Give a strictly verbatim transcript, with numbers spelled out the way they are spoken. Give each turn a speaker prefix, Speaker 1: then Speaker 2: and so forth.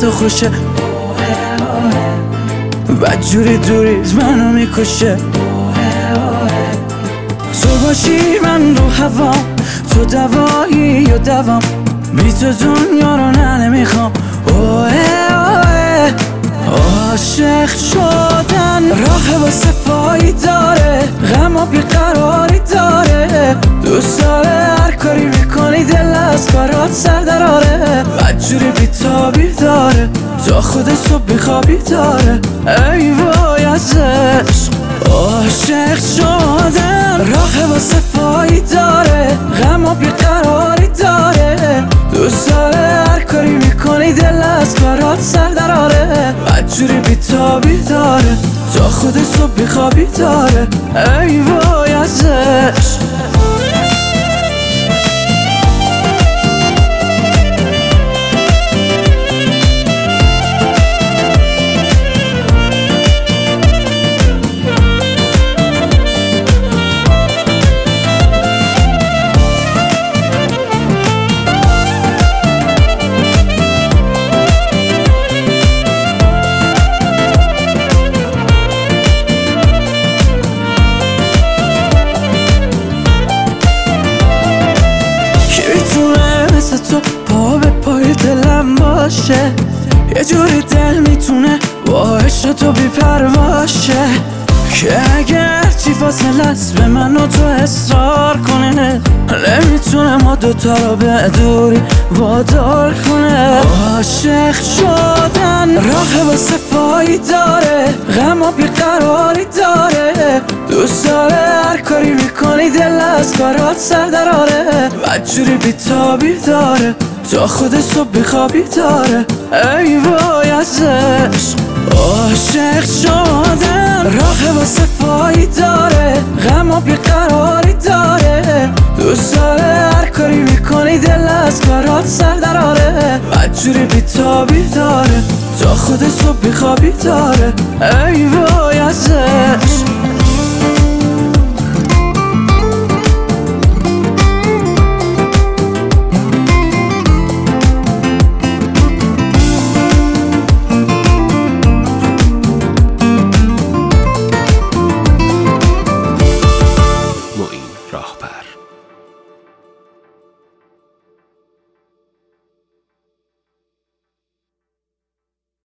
Speaker 1: تو خوشه، بدجوری دوریز منو میکشه. تو باشی من رو هوا، تو دوایی یا دوام، بی تو دنیا رو نه نمیخوام. اوه اوه عاشق شدن راه واسه فایی داره، غم و بیقراری داره. دوست داره هر کاری میکنی دل از کارات سر دراره، بدجوری بیتابی داره تا خود صبح بیخوابی داره. ای وای از عشق عاشق شدن راه واسه فایی داره، غم و بیقراری داره. دوست داره هر کاری میکنی دل از کارات سر دراره، بدجوری بیتابی داره تا خود صبح بیخوابی داره. ای وای از عشق. تو پا به پای دلم باشه، یه جوری دل میتونه با عشق تو بی‌پرواشه، که اگر چی فاصله است به من و تو اصرار کنه، نمیتونه ما دوتا رو به دوری وادار کنه. عاشق شدن راه واسه فایی داره، غم و بیقراری داره. دوست داره هر کاری میکنی دل از کارات سر دراره، بدجوری بیتابی داره تا خود صبح بیخوابی داره. ای وای از عشق عاشق شدن راه واسه فایی داره، غم و بیقراری داره. دوست داره هر کاری میکنی دل از کارات سر دراره، بدجوری بیتابی داره تا خود صبح بیخوابی داره. ای وای از عشق.